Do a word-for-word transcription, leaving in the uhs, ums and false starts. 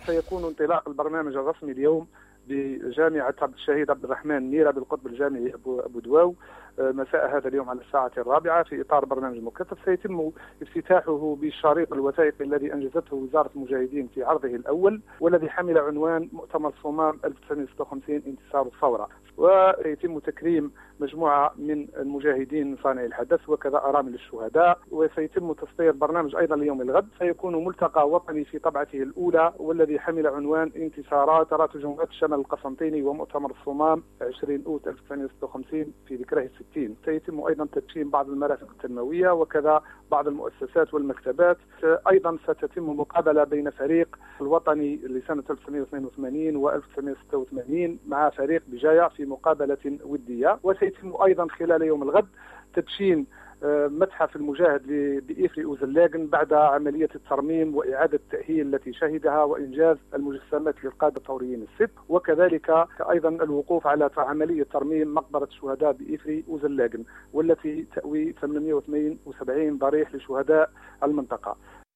سيكون انطلاق البرنامج الرسمي اليوم بجامعة عبد الشهيد عبد الرحمن ميرا بالقطب الجامعي أبو دواو مساء هذا اليوم على الساعة الرابعة في إطار برنامج مكثف. سيتم افتتاحه بالشريط الوثائقي الذي أنجزته وزارة المجاهدين في عرضه الأول، والذي حمل عنوان مؤتمر صمام ألف وتسعمائة وستة وخمسين انتصار الثورة. وسيتم تكريم مجموعة من المجاهدين من صانعي الحدث وكذا أرامل الشهداء. وسيتم تصدير برنامج أيضا ليوم الغد، سيكون ملتقى وطني في طبعته الأولى والذي حمل عنوان انتصارات تراتب جمهورية الشمال القسنطيني ومؤتمر الصمام عشرين أوت ألف وتسعمائة وستة وخمسين في ذكراه الستين. سيتم أيضا تدشين بعض المرافق التنموية وكذا بعض المؤسسات والمكتبات. أيضا ستتم مقابلة بين فريق الوطني لسنة ألف وتسعمائة واثنين وثمانين و ألف وتسعمائة وستة وثمانين مع فريق بجاية في مقابلة ودية. وسيتم أيضا خلال يوم الغد تدشين متحف المجاهد بإفري أوزلاغن بعد عملية الترميم وإعادة التأهيل التي شهدها وإنجاز المجسمات للقادة الثوريين الست، وكذلك أيضا الوقوف على عملية ترميم مقبرة الشهداء بإفري أوزلاغن والتي تأوي ثمانمائة واثنين وسبعين ضريح لشهداء المنطقة.